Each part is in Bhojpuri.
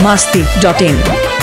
biharmasti.in।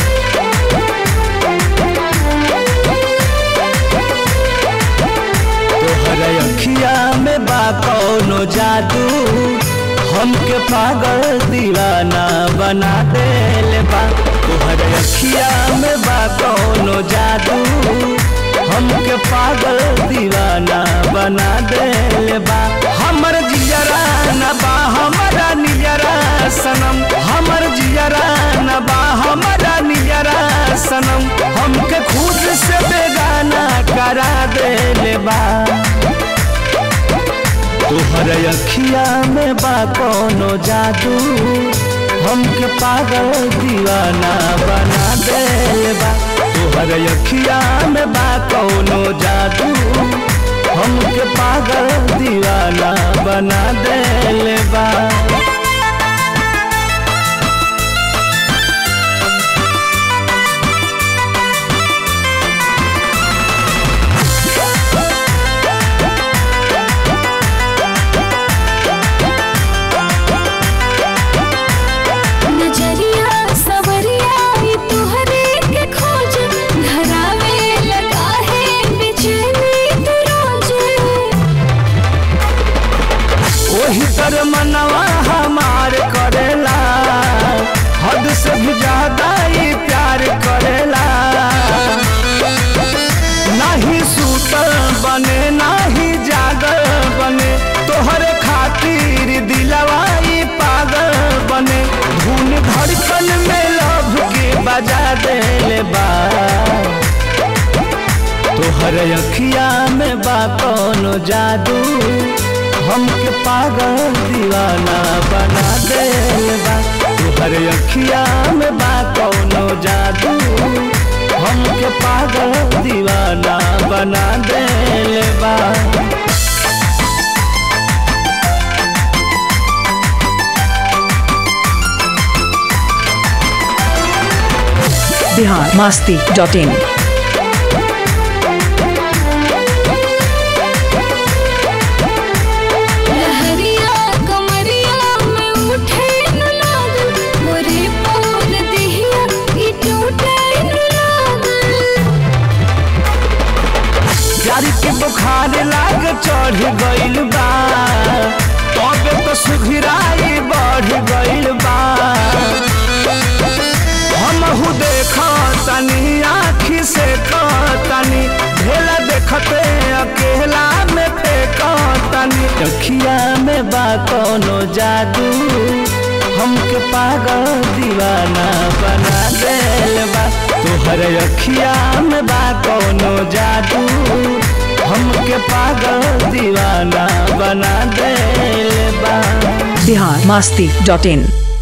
तोहरा अखिया में बा कौनो जादू, हमके पागल दीवाना बना देले बा। तोहरा अखिया में बा कौनो जादू, हमके पागल दीवाना बना देले बा। हमर जियरा न बा हमारा नियरा सनम, हमर जियरा न बा हमारा नियरा सनम, हमके खुद से बेगाना करा देले बा। तोहरा अखिया में बा कौनो जादू, हमके पागल दीवाना बना देले बा। तोहरा अखिया में बा कौनो जादू, हमके पागल दीवाना बना देले बा। तर मनवा हमार करेला, हद से भी ज्यादा ही प्यार करेला। नहीं सूतल बने नाही जागल बने, तोहरे खातिर दिलवा ही पागल बने। धुन धड़कन में लव के बजा देले बा। तोहरे अखिया में बा कौनो जादू, हमके पागल दीवाना बना देले बा। तोहरे अखिया में बा कौनो जादू, हमके पागल दीवाना बना देले बा। biharmasti.in। प्यार के बुखार लाग चढ़ गइल बा, तबे तो सुघराई बढ़ गइल बा। हमहू देखा तनी आँखी से तनी, ढेला देखते अकेला में फेंका तनी। अखिया में बा कौनो जादू, हमके पागल दीवाना बना देले बा। तोहरे अखिया में बा कौनो जादू, हमके पागल दीवाना बना देले बा। biharmasti.in।